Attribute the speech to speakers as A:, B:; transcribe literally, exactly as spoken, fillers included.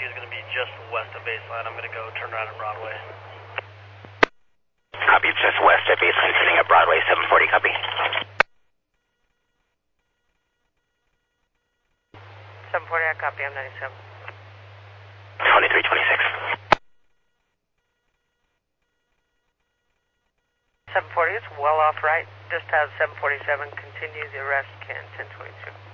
A: is going to be just west of baseline. I'm going to go turn around at Broadway.
B: Copy, it's just west at baseline, turning at Broadway, seven forty, copy.
C: seven forty, I copy, I'm ninety-seven.
B: twenty-three twenty-six.
C: seven forty, it's well off right. Just have seven forty-seven continue the arrest can ten twenty-two.